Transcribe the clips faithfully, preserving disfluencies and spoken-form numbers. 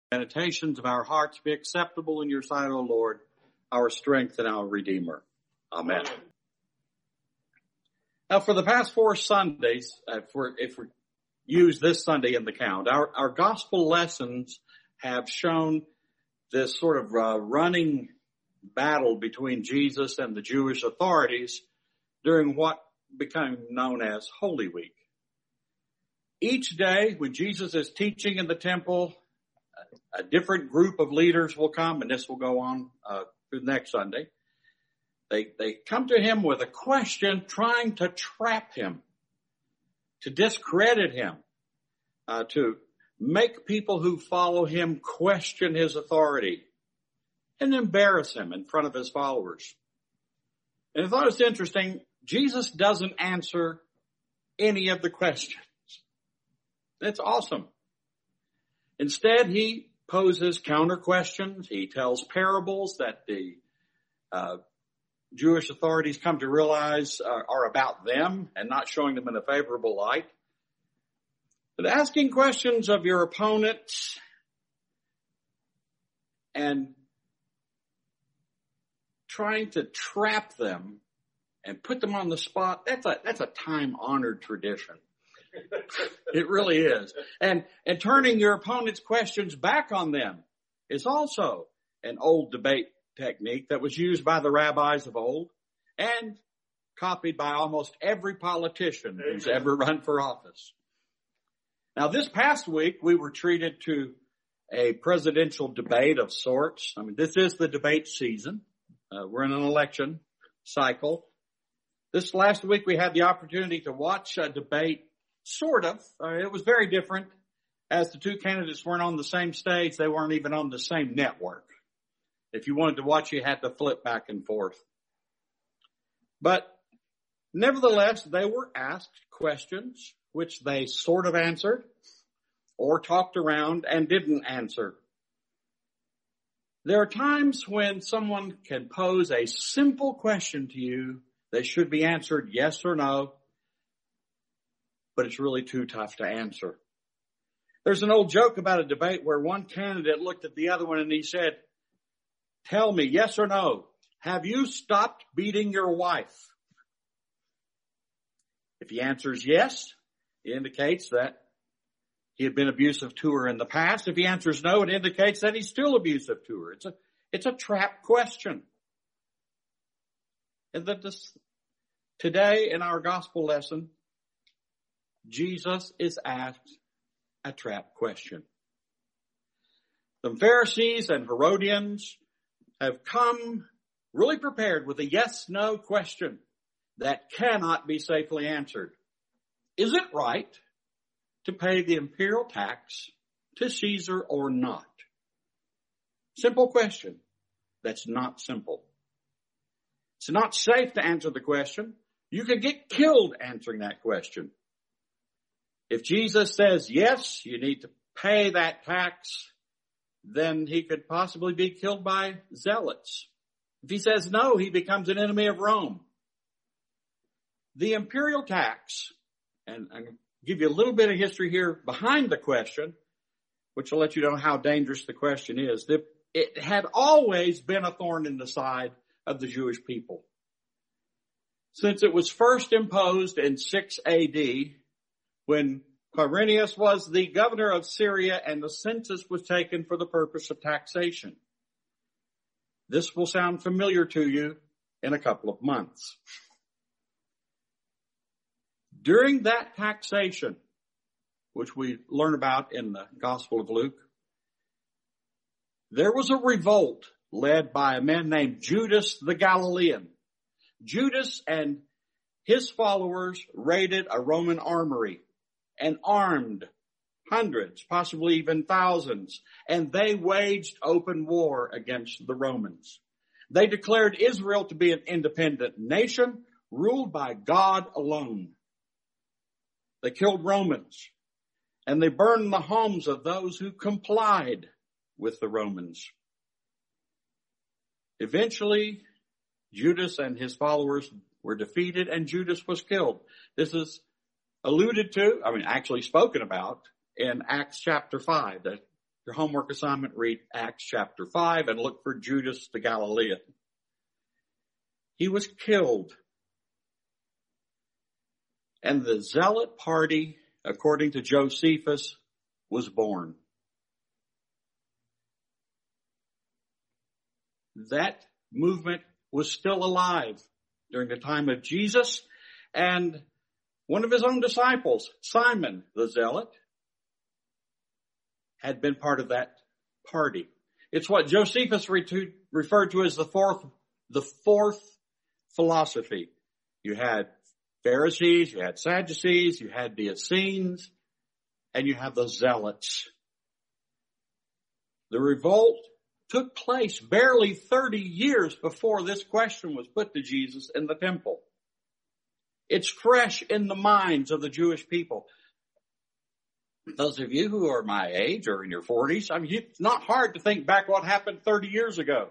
meditations of our hearts be acceptable in your sight, O Lord, our strength and our Redeemer. Amen. Amen. Now, for the past four Sundays, if, we're, if we use this Sunday in the count, our, our gospel lessons have shown this sort of uh, running battle between Jesus and the Jewish authorities during what became known as Holy Week. Each day when Jesus is teaching in the temple, a different group of leaders will come, and this will go on uh, through the next Sunday. They they come to him with a question, trying to trap him, to discredit him, uh, to make people who follow him question his authority and embarrass him in front of his followers. And I thought it was interesting, Jesus doesn't answer any of the questions. It's awesome. Instead, he poses counter questions. He tells parables that the uh, Jewish authorities come to realize are, are about them and not showing them in a favorable light. But asking questions of your opponents and trying to trap them and put them on the spot, that's a, that's a time-honored tradition. It really is. And, and turning your opponent's questions back on them is also an old debate technique that was used by the rabbis of old and copied by almost every politician who's ever run for office. Now, this past week, we were treated to a presidential debate of sorts. I mean, this is the debate season. Uh, we're in an election cycle. This last week, we had the opportunity to watch a debate. Sort of. Uh, it was very different. As the two candidates weren't on the same stage, they weren't even on the same network. If you wanted to watch, you had to flip back and forth. But nevertheless, they were asked questions, which they sort of answered or talked around and didn't answer. There are times when someone can pose a simple question to you that should be answered yes or no, but it's really too tough to answer. There's an old joke about a debate where one candidate looked at the other one and he said, "Tell me, yes or no, have you stopped beating your wife?" If he answers yes, it indicates that he had been abusive to her in the past. If he answers no, it indicates that he's still abusive to her. It's a, it's a trap question. And that this, today in our gospel lesson, Jesus is asked a trap question. The Pharisees and Herodians have come really prepared with a yes-no question that cannot be safely answered. Is it right to pay the imperial tax to Caesar or not? Simple question that's not simple. It's not safe to answer the question. You could get killed answering that question. If Jesus says, yes, you need to pay that tax, then he could possibly be killed by zealots. If he says no, he becomes an enemy of Rome. The imperial tax, and I'm going to give you a little bit of history here behind the question, which will let you know how dangerous the question is. It had always been a thorn in the side of the Jewish people. Since it was first imposed in six A D, when Quirinius was the governor of Syria and the census was taken for the purpose of taxation. This will sound familiar to you in a couple of months. During that taxation, which we learn about in the Gospel of Luke, there was a revolt led by a man named Judas the Galilean. Judas and his followers raided a Roman armory and armed hundreds, possibly even thousands, and they waged open war against the Romans. They declared Israel to be an independent nation ruled by God alone. They killed Romans, and they burned the homes of those who complied with the Romans. Eventually, Judas and his followers were defeated, and Judas was killed. This is alluded to, I mean, actually spoken about in Acts chapter five, that Your homework assignment, read Acts chapter five and look for Judas the Galilean. He was killed. And the zealot party, according to Josephus, was born. That movement was still alive during the time of Jesus, and one of his own disciples, Simon the Zealot, had been part of that party. It's what Josephus re- referred to as the fourth, the fourth philosophy. You had Pharisees, you had Sadducees, you had the Essenes, and you have the Zealots. The revolt took place barely thirty years before this question was put to Jesus in the temple. It's fresh in the minds of the Jewish people. Those of you who are my age or in your forties, I mean, it's not hard to think back what happened thirty years ago.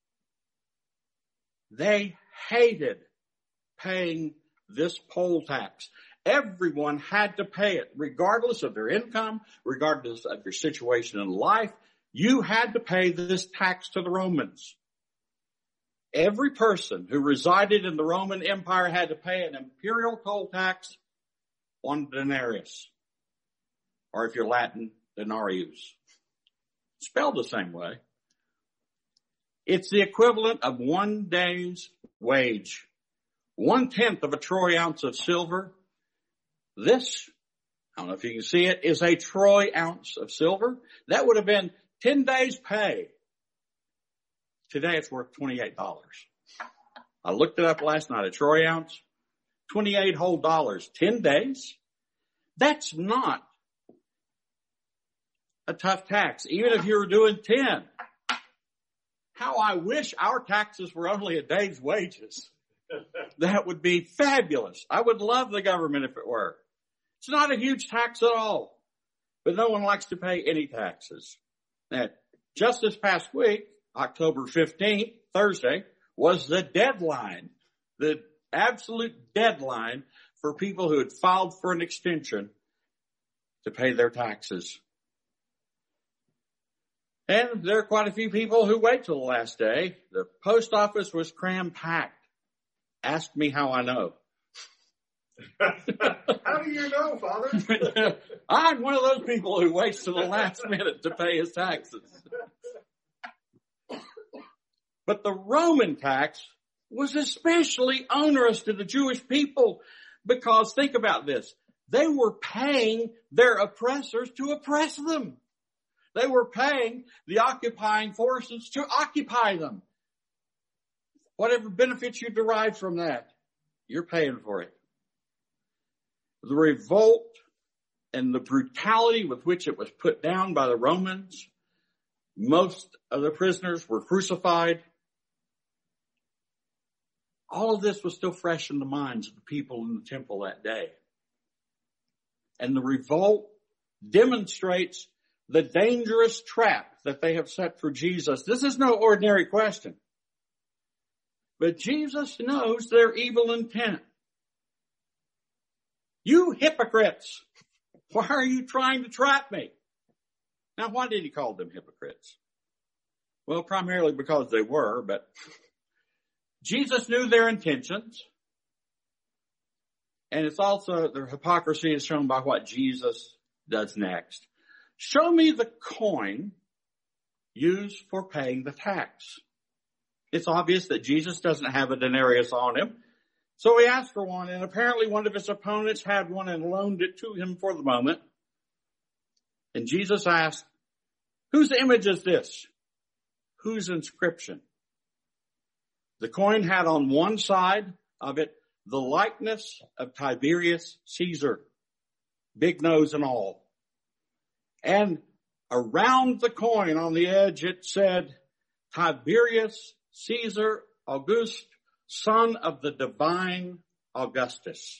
They hated paying this poll tax. Everyone had to pay it, regardless of their income, regardless of your situation in life. You had to pay this tax to the Romans. Every person who resided in the Roman Empire had to pay an imperial toll tax, one denarius. Or if you're Latin, denarius. Spelled the same way. It's the equivalent of one day's wage. One tenth of a troy ounce of silver. This, I don't know if you can see it, is a troy ounce of silver. That would have been ten days' pay. Today it's worth twenty-eight dollars. I looked it up last night. A troy ounce, twenty-eight whole dollars. ten days? That's not a tough tax, even if you were doing ten. How I wish our taxes were only a day's wages. That would be fabulous. I would love the government if it were. It's not a huge tax at all, but no one likes to pay any taxes. Now, just this past week, October fifteenth, Thursday, was the deadline, the absolute deadline for people who had filed for an extension to pay their taxes. And there are quite a few people who wait till the last day. The post office was cram-packed. Ask me how I know. How do you know, Father? I'm one of those people who waits to the last minute to pay his taxes. But the Roman tax was especially onerous to the Jewish people because, think about this, they were paying their oppressors to oppress them. They were paying the occupying forces to occupy them. Whatever benefits you derive from that, you're paying for it. The revolt and the brutality with which it was put down by the Romans, most of the prisoners were crucified. All of this was still fresh in the minds of the people in the temple that day. And the revolt demonstrates the dangerous trap that they have set for Jesus. This is no ordinary question. But Jesus knows their evil intent. You hypocrites, why are you trying to trap me? Now, why did he call them hypocrites? Well, primarily because they were, but Jesus knew their intentions. And it's also, their hypocrisy is shown by what Jesus does next. Show me the coin used for paying the tax. It's obvious that Jesus doesn't have a denarius on him. So he asked for one, and apparently one of his opponents had one and loaned it to him for the moment. And Jesus asked, whose image is this? Whose inscription? The coin had on one side of it the likeness of Tiberius Caesar, big nose and all. And around the coin on the edge it said, Tiberius Caesar August, son of the divine Augustus.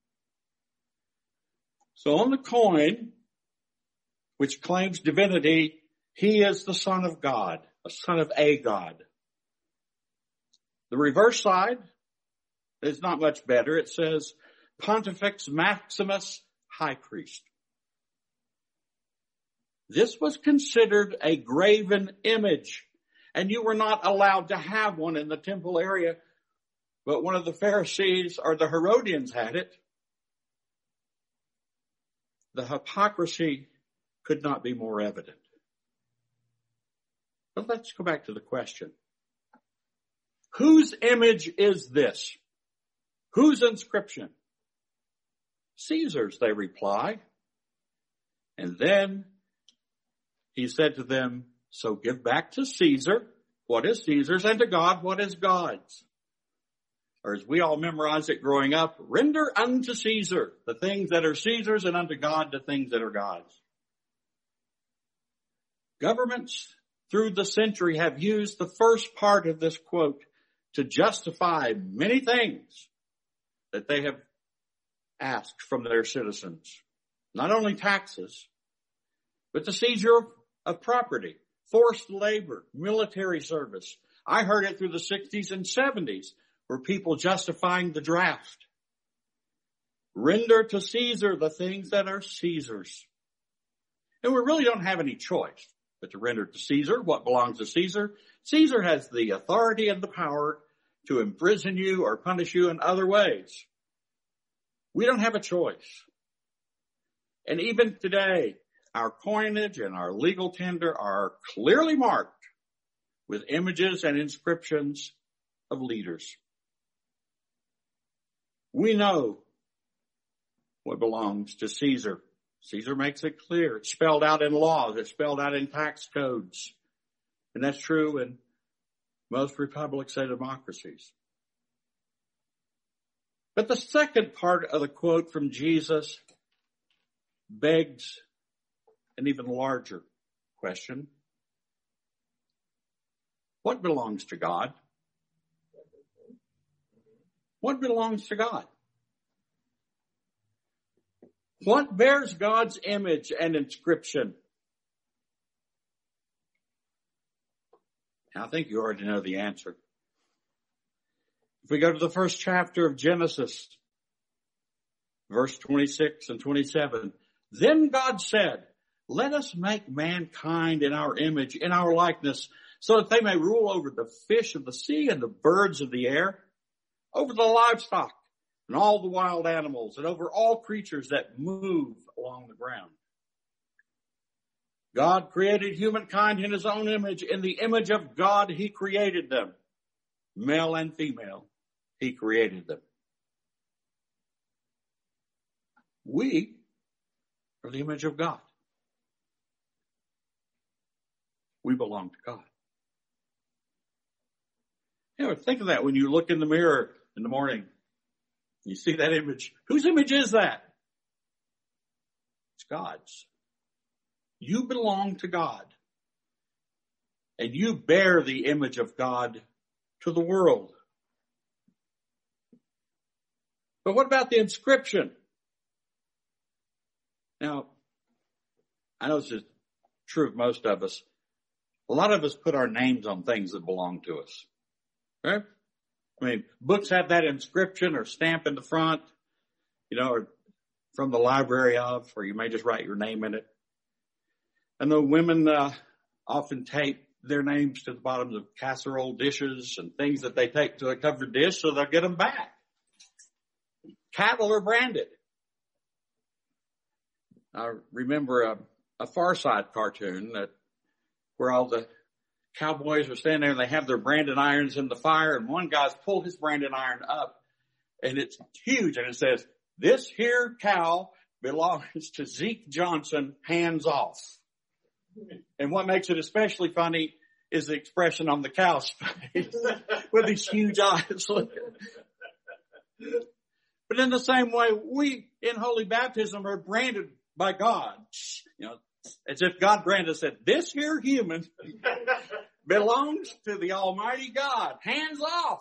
So on the coin, which claims divinity, he is the son of God, a son of a God. The reverse side is not much better. It says Pontifex Maximus, high priest. This was considered a graven image, and you were not allowed to have one in the temple area. But one of the Pharisees or the Herodians had it. The hypocrisy could not be more evident. But let's go back to the question. Whose image is this? Whose inscription? Caesar's, they reply. And then he said to them, so give back to Caesar what is Caesar's, and to God what is God's. Or as we all memorized it growing up, render unto Caesar the things that are Caesar's, and unto God the things that are God's. Governments through the century have used the first part of this quote to justify many things that they have asked from their citizens. Not only taxes, but the seizure of, of property, forced labor, military service. I heard it through the sixties and seventies, where people justifying the draft. Render to Caesar the things that are Caesar's. And we really don't have any choice but to render to Caesar what belongs to Caesar. Caesar has the authority and the power to imprison you or punish you in other ways. We don't have a choice. And even today, our coinage and our legal tender are clearly marked with images and inscriptions of leaders. We know what belongs to Caesar. Caesar makes it clear. It's spelled out in laws. It's spelled out in tax codes. And that's true in most republics and democracies. But the second part of the quote from Jesus begs an even larger question. What belongs to God? What belongs to God? What bears God's image and inscription? I think you already know the answer. If we go to the first chapter of Genesis, verse twenty-six and twenty-seven, then God said, let us make mankind in our image, in our likeness, so that they may rule over the fish of the sea and the birds of the air, over the livestock and all the wild animals, and over all creatures that move along the ground. God created humankind in his own image. In the image of God, he created them. Male and female, he created them. We are the image of God. We belong to God. You know, think of that when you look in the mirror in the morning. You see that image. Whose image is that? It's God's. You belong to God. And you bear the image of God to the world. But what about the inscription? Now, I know this is true of most of us. A lot of us put our names on things that belong to us. Right? I mean, books have that inscription or stamp in the front, you know, or from the library of, or you may just write your name in it. I know women uh, often tape their names to the bottoms of casserole dishes and things that they take to a covered dish so they'll get them back. Cattle are branded. I remember a, a Far Side cartoon that where all the cowboys are standing there and they have their branding irons in the fire, and one guy's pulled his branding iron up and it's huge, and it says, "This here cow belongs to Zeke Johnson, hands off." And what makes it especially funny is the expression on the cow's face with these huge eyes. But in the same way, we in holy baptism are branded by God. You know, as if God branded us, said, "This here human belongs to the Almighty God. Hands off."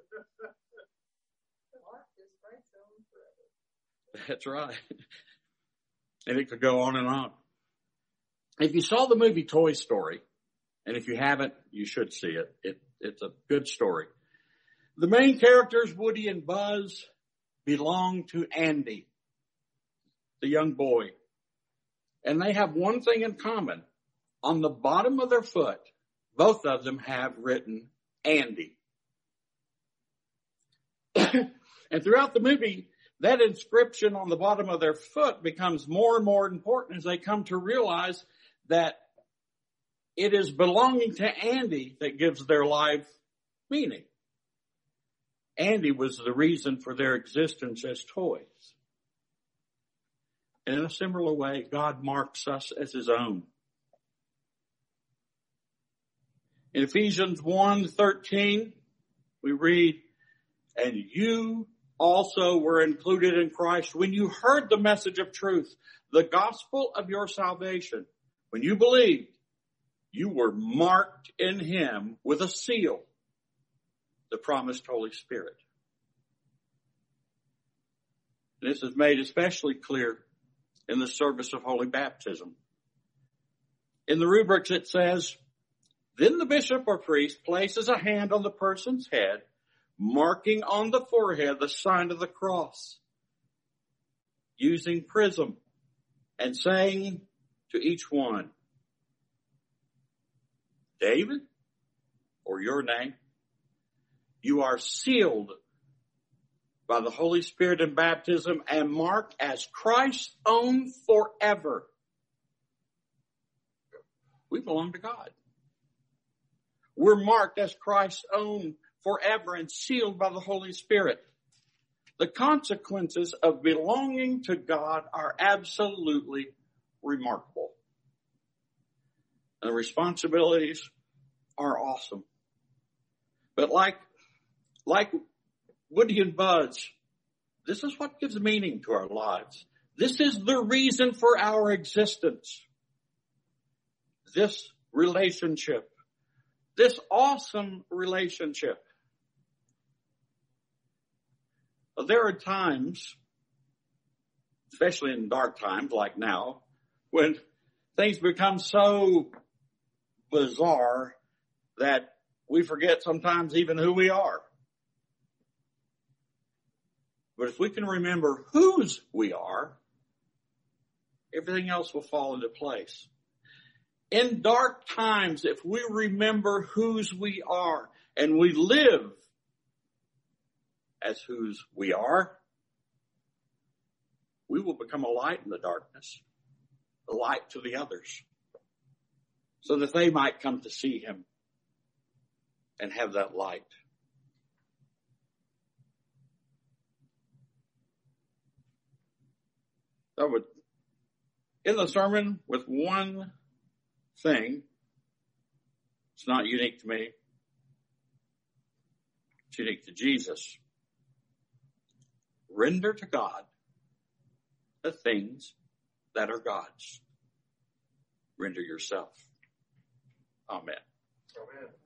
That's right. And it could go on and on. If you saw the movie Toy Story, and if you haven't, you should see it. It it's a good story. The main characters, Woody and Buzz, belong to Andy, the young boy. And they have one thing in common. On the bottom of their foot, both of them have written Andy. And throughout the movie, that inscription on the bottom of their foot becomes more and more important as they come to realize that it is belonging to Andy that gives their life meaning. Andy was the reason for their existence as toys. And in a similar way, God marks us as his own. In Ephesians one thirteen, we read, and you also were included in Christ when you heard the message of truth, the gospel of your salvation. When you believed, you were marked in him with a seal, the promised Holy Spirit. This is made especially clear in the service of holy baptism. In the rubrics it says, then the bishop or priest places a hand on the person's head, marking on the forehead the sign of the cross, using prism, and saying to each one, David, or your name, you are sealed by the Holy Spirit in baptism and marked as Christ's own forever. We belong to God. We're marked as Christ's own forever and sealed by the Holy Spirit. The consequences of belonging to God are absolutely remarkable. And the responsibilities are awesome. But like, like Woody and Buzz, this is what gives meaning to our lives. This is the reason for our existence. This relationship. This awesome relationship. There are times, especially in dark times like now, when things become so bizarre that we forget sometimes even who we are. But if we can remember whose we are, everything else will fall into place. In dark times, if we remember whose we are and we live as whose we are, we will become a light in the darkness, a light to the others, so that they might come to see him and have that light. I would end the sermon with one thing. It's not unique to me. It's unique to Jesus. Render to God the things that are God's. Render yourself. Amen. Amen.